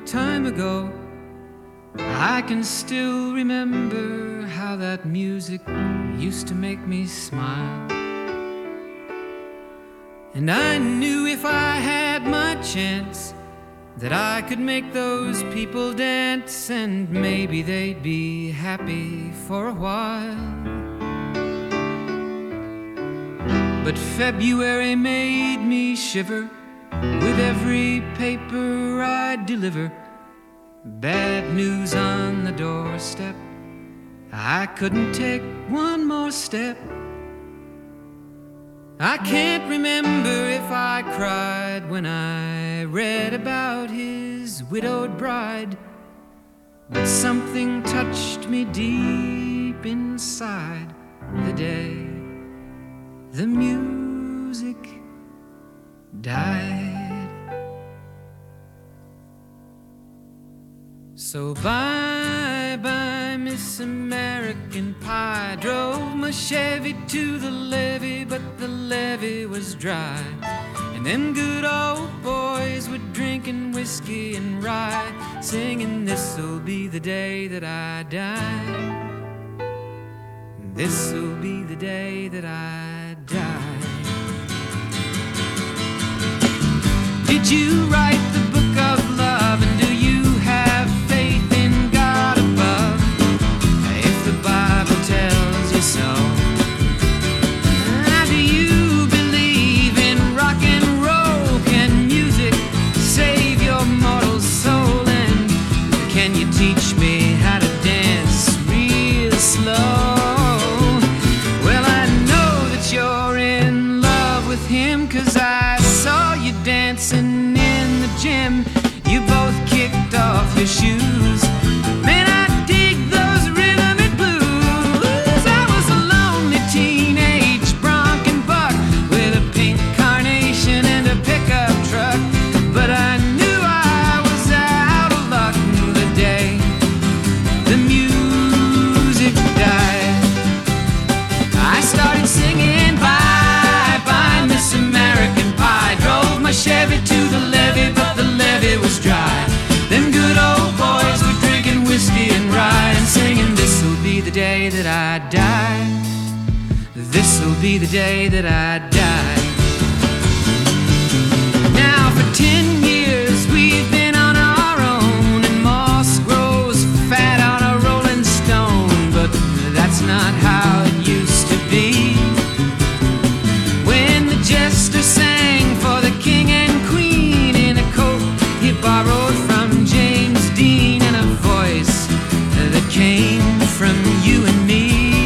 time ago, I can still remember how that music used to make me smile. And I knew if I had my chance that I could make those people dance, and maybe they'd be happy for a while. But February made me shiver with every paper I'd deliver. Bad news on the doorstep, I couldn't take one more step. I can't remember if I cried when I read about his widowed bride, but something touched me deep inside the day the music died. So bye-bye, Miss American Pie. Drove my Chevy to the levee, but the levee was dry. And them good old boys were drinking whiskey and rye, singing, "This'll be the day that I die. This'll be the day that I die." Did you write the book of love, and do you have faith in God above? If the Bible tells you so. Do you believe in rock and roll? Can music save your mortal soul? And can you teach me how to dance real slow? Well, I know that you're in love with him, 'cause I saw you dancing in the gym. You both kicked off your shoes. Man, I dig those rhythm and blues. I was a lonely teenage bronc and buck with a pink carnation and a pickup truck, but I knew I was out of luck the day the music died. I started singing bye-bye, Miss American Pie. Drove my Chevy to the levee, but the levee was dry. Them good old boys were drinking whiskey and rye, and singing, "This'll be the day that I die. This'll be the day that I die." Now for 10 years we've been on our own, and moss grows fat on a rolling stone, but that's not how it used to be. When the jester sang for the king and queen in a coat he borrowed from James Dean, and a voice that came from you and me.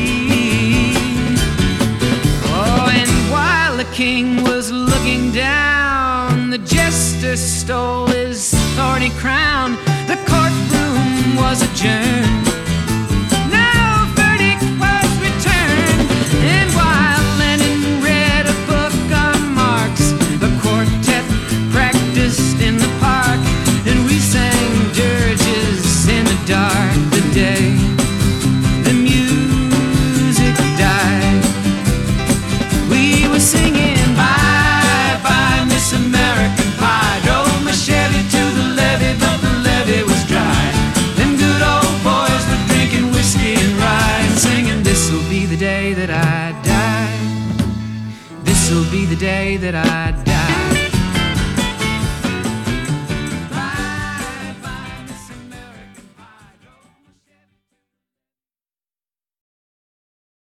Oh, and while the king was looking down, the jester stole his thorny crown. The courtroom was adjourned. No verdict was returned. And while Lenin read a book on Marx, the quartet practiced in the park, and we sang dirges in the dark the day the music died. We were singing bye-bye, Miss American Pie. Drove my Chevy to the levee, but the levee was dry. Them good old boys were drinking whiskey and rye, and singing, "This'll be the day that I die. This'll be the day that I